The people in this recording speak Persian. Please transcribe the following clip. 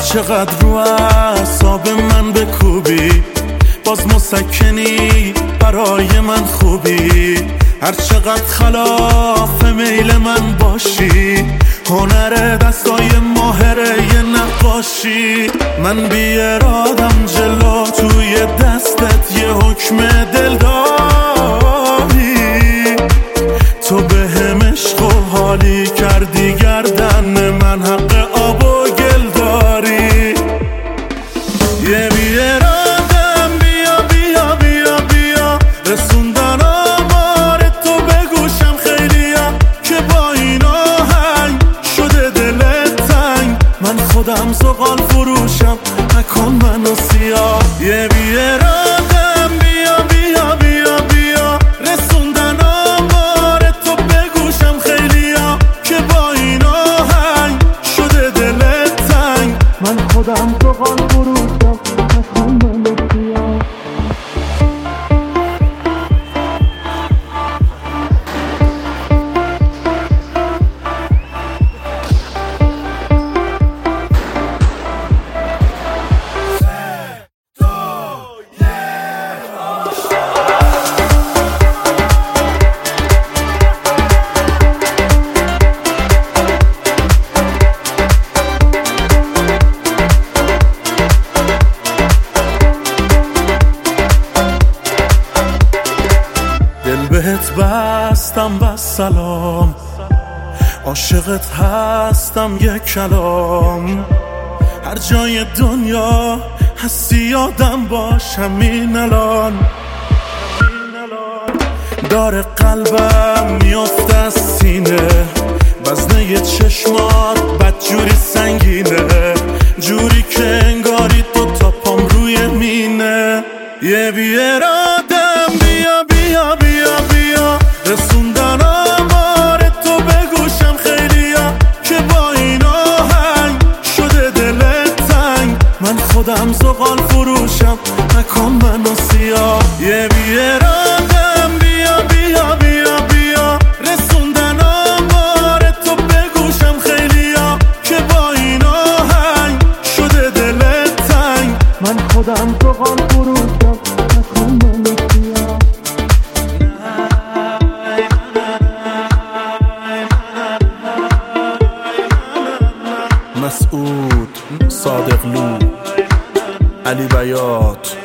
چقدر رو اعصاب من بکوبی، باز مسکنی برای من خوبی. هر چقدر خلاف میل من باشی، هنر دستای ماهره یه نقاشی. من بی ارادم جلو توی دستت یه حکم دل داری. تو به هم عشق و حالی کردی، گردن من حق آب و گل داری. یه بی ارادم بیا بیا بیا بیا، رسوندن آمار تو به گوشم خیلیا، که با این آهنگ شده دلت تنگ. من خودم زغال فروشم، نکن منو سیاه. یه بی ارادم بیا بیا بیا بیا، رسوندن آمار تو به گوشم خیلیا، که با این آهنگ شده دلت تنگ. من خودم زغال فروشم، نکن منو سیاه. دل بهت بستم بس سلام، عاشقت هستم یک کلام. هر جای دنیا هستی یادم باش همین الان. داره قلبم میافته از سینه، وزنه چشمات بدجوری سنگینه، جوری که انگاری دوتا پام روی مینه. یه بی ارادم بیا بیا بیا بیا، رسوندن آمار تو به گوشم خیلیا، که با این آهنگ شده دلت تنگ. من خودم زغال فروشم، نکن منو سیاه. یه بی ارادم بیا بیا بیا بیا، رسوندن آمار تو به گوشم خیلیا، که با این آهنگ شده دلت تنگ. من خودم زغال فروشم، نکن منو سیاه. مسعود صادقلو، علی بیات.